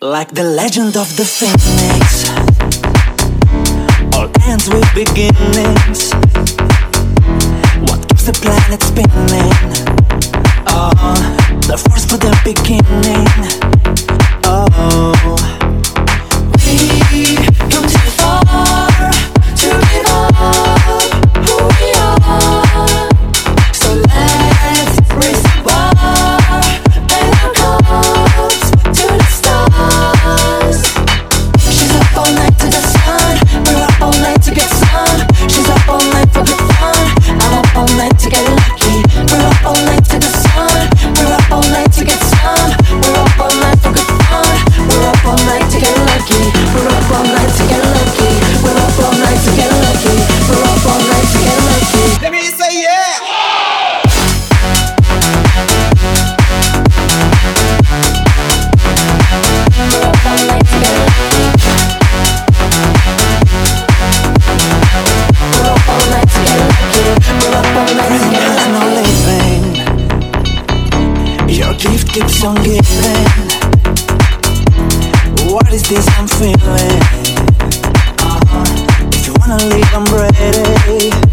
Like the legend of the phoenix, all ends with beginnings. What keeps the planet spinning? Oh, the force for the beginning. Oh, we come too far to give up who we are. So let's raise the bar and our cups to the stars. She's up all night to the sun. We're up all night to get some. She's up all night for the fun. I'm up all night to get lucky. We're up all night to the sun. We're up all night to get some. We're up all night for good fun. We're up all night to get lucky. We're up all night to get lucky. We're up all night to get lucky. We're up all night to get lucky. Let me say yeah. We're up all night to get lucky. We're up all night to get lucky. We're up all night to get lucky. No living. Your gift keeps on giving. What is this I'm feeling? If you wanna leave, I'm ready.